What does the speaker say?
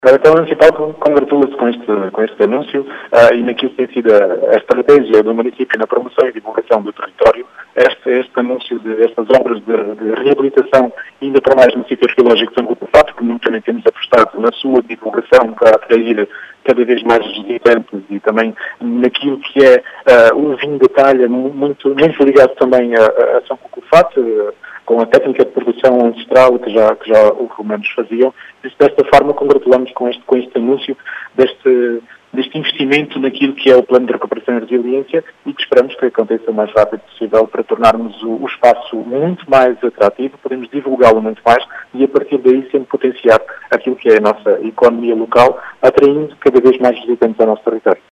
A Câmara Municipal congratula-se com este anúncio e naquilo que tem sido a estratégia do município na promoção e divulgação do território, este anúncio destas obras de reabilitação, ainda para mais no sítio arqueológico de São Cocofate, que nós também temos apostado na sua divulgação para atrair cada vez mais visitantes e também naquilo que é o vinho de talha, muito ligado também a São Cocofate, com a técnica de produção ancestral que já os romanos faziam. Desta forma, congratulamos com este anúncio deste investimento naquilo que é o plano de recuperação e resiliência e que esperamos que aconteça o mais rápido possível para tornarmos o espaço muito mais atrativo, podemos divulgá-lo muito mais e a partir daí sempre potenciar aquilo que é a nossa economia local, atraindo cada vez mais visitantes ao nosso território.